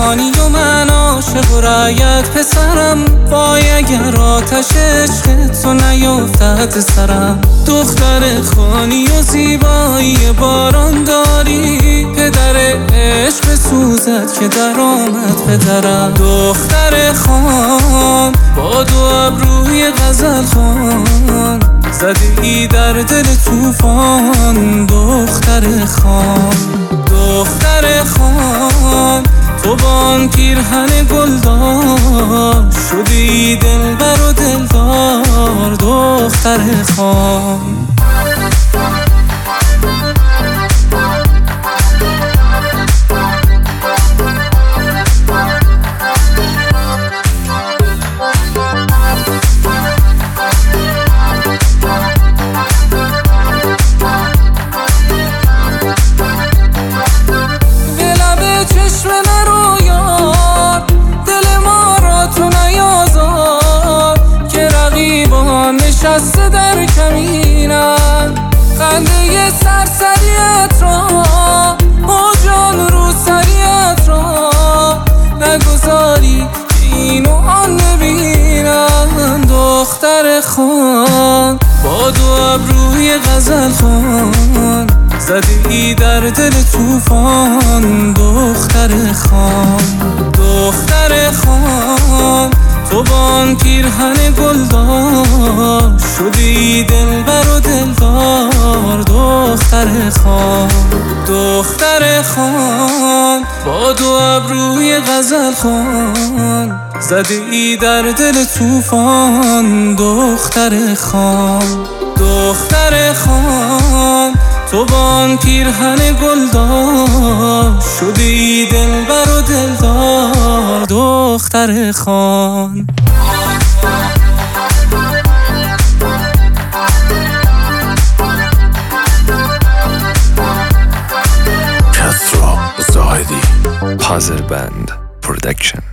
خانی و من عاشق و رعیت پسرم. وای اگر آتش عشق تو نیفتد سرم. دختر خانی و زیبایی باران داری، پدر عشق سوزد که در آمد پدرم. دختر خان با دو ابروی غزل خوان، زده ای در دل طوفان. دختر خان، دختر خان تو با آن پیرهن گلدار، شدی دلبر و دلدار. دختر خان نشسته در کمینم، خنده سرسریت را و جان رو سریت را نگذاری که این و آن نبینم. دختر خان با دو ابروی غزل خوان، زده ای در دل طوفان. دختر خان، دختر خان تو با آن پیرهن گلدار، شدی دلبر و دلدار. دختر خان، دختر خان با دو ابروی غزل خوان، زده ای در دل طوفان. دختر خان، دختر خان تو با آن پیرهن گلدار، شدی دلبر و دلدار. دختر خان کسرا زاهدی، پازل بند پرودکشن.